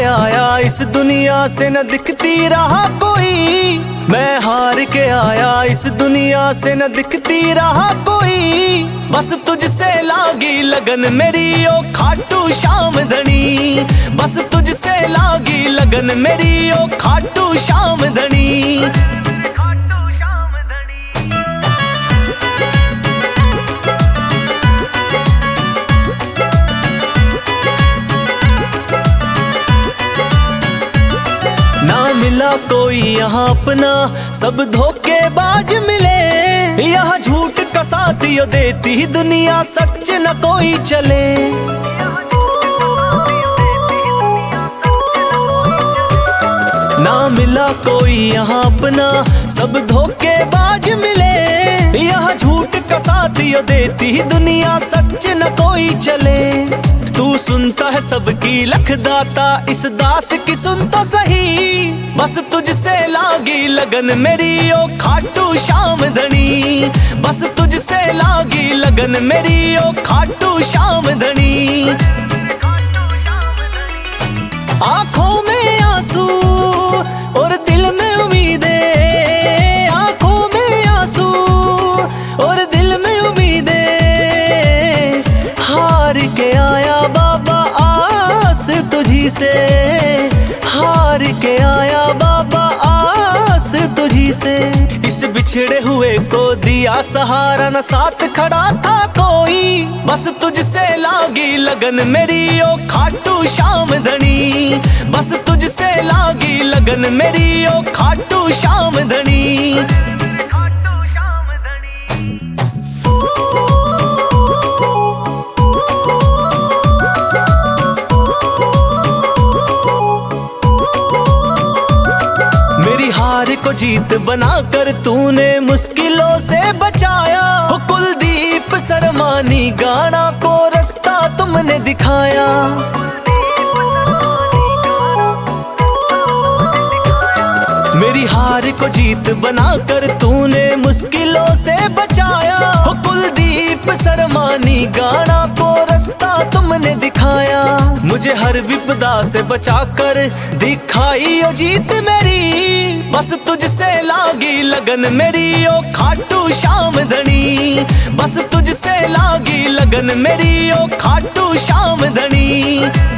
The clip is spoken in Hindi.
आया इस दुनिया से न दिखती रहा कोई। मैं हार के आया इस दुनिया से न दिखती रहा कोई। बस तुझसे लागी लगन मेरी ओ खाटू श्याम धनी। बस तुझसे लागी लगन मेरी ओ खाटू श्याम धनी। ना मिला कोई यहाँ अपना, सब धोखेबाज मिले। यहाँ झूठ का साथियों देती दुनिया, सच न कोई चले। ना मिला कोई यहाँ अपना, सब धोखेबाज मिले। यहाँ झूठ का साथियों देती दुनिया, सच न कोई चले। तू सुनता है सबकी लखदाता, इस दास की सुन तो सही। बस तुझसे लागी लगन मेरी ओ खाटू श्याम धनी। बस तुझसे लागी लगन मेरी ओ खाटू श्याम धनी। आंखों में आंसू और दिल में उम्मीदें। आंखों में आंसू और दिल में उम्मीदें। हार के आया बाबा आस तुझी से। हार के आया बाबा आस तुझी से। इस बिछड़े हुए को दिया सहारा, न साथ खड़ा था कोई। बस तुझसे लागी लगन मेरी ओ खाटू श्याम धनी। बस तुझसे लागी लगन मेरी ओ खाटू श्याम धनी। मेरी हार को जीत बनाकर तूने मुश्किलों से बचाया। हो कुलदीप सरमानी गाना को रास्ता तुमने दिखाया। मेरी हार को जीत बनाकर तूने मुश्किलों से बचाया। हो कुलदीप सरमानी गाना को रास्ता तुमने दिखाया। मुझे हर विपदा से बचाकर दिखाई ओ जीत मेरी। बस तुझसे लागी लगन मेरी ओ खाटू श्याम धनी। बस तुझसे लागी लगन मेरी ओ खाटू श्याम धनी।